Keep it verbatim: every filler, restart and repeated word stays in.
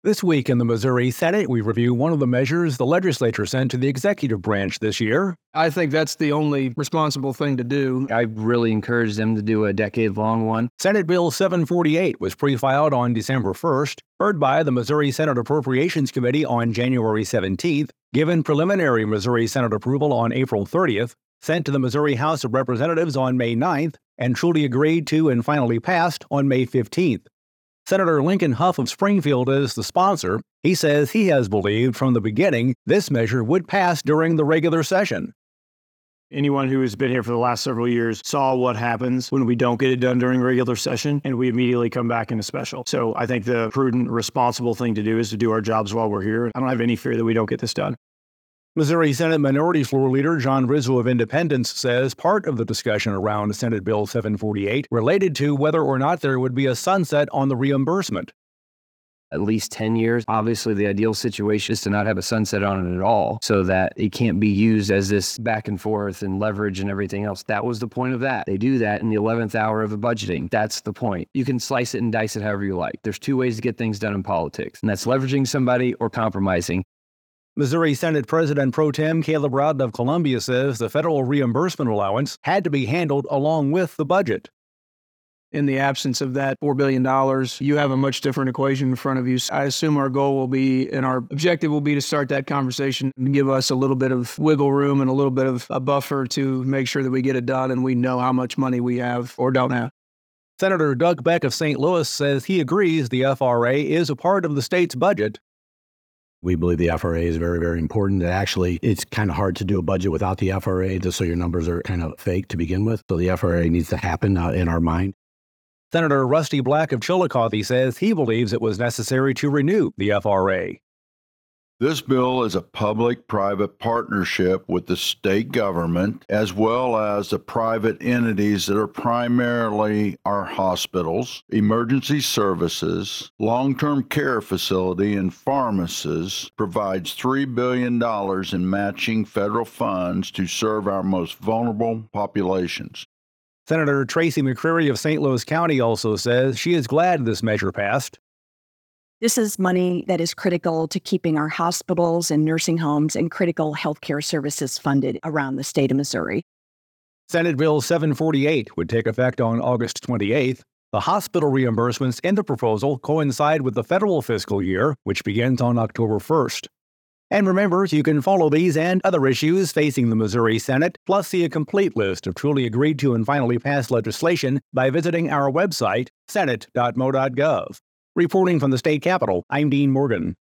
This week in the Missouri Senate, we review one of the measures the legislature sent to the executive branch this year. I think that's the only responsible thing to do. I really encourage them to do a decade-long one. Senate Bill seven forty-eight was pre-filed on December first, heard by the Missouri Senate Appropriations Committee on January seventeenth, given preliminary Missouri Senate approval on April thirtieth, sent to the Missouri House of Representatives on May ninth, and truly agreed to and finally passed on May fifteenth. Senator Lincoln Huff of Springfield is the sponsor. He says he has believed from the beginning this measure would pass during the regular session. Anyone who has been here for the last several years saw what happens when we don't get it done during regular session and we immediately come back into special. So I think the prudent, responsible thing to do is to do our jobs while we're here. I don't have any fear that we don't get this done. Missouri Senate Minority Floor Leader John Rizzo of Independence says part of the discussion around Senate Bill seven forty-eight related to whether or not there would be a sunset on the reimbursement. At least ten years. Obviously, the ideal situation is to not have a sunset on it at all so that it can't be used as this back and forth and leverage and everything else. That was the point of that. They do that in the eleventh hour of the budgeting. That's the point. You can slice it and dice it however you like. There's two ways to get things done in politics, and that's leveraging somebody or compromising. Missouri Senate President Pro Tem Caleb Rowden of Columbia says the federal reimbursement allowance had to be handled along with the budget. In the absence of that four billion dollars, you have a much different equation in front of you. I assume our goal will be, and our objective will be to start that conversation and give us a little bit of wiggle room and a little bit of a buffer to make sure that we get it done and we know how much money we have or don't have. Senator Doug Beck of Saint Louis says he agrees the F R A is a part of the state's budget. We believe the F R A is very, very important. Actually, it's kind of hard to do a budget without the F R A, just so your numbers are kind of fake to begin with. So the F R A needs to happen uh, in our mind. Senator Rusty Black of Chillicothe says he believes it was necessary to renew the F R A. This bill is a public-private partnership with the state government as well as the private entities that are primarily our hospitals, emergency services, long-term care facility, and pharmacies. Provides three billion dollars in matching federal funds to serve our most vulnerable populations. Senator Tracy McCreary of Saint Louis County also says she is glad this measure passed. This is money that is critical to keeping our hospitals and nursing homes and critical healthcare services funded around the state of Missouri. Senate Bill seven forty-eight would take effect on August twenty-eighth. The hospital reimbursements in the proposal coincide with the federal fiscal year, which begins on October first. And remember, you can follow these and other issues facing the Missouri Senate, plus see a complete list of truly agreed to and finally passed legislation by visiting our website, senate dot mo dot gov. Reporting from the state capitol, I'm Dean Morgan.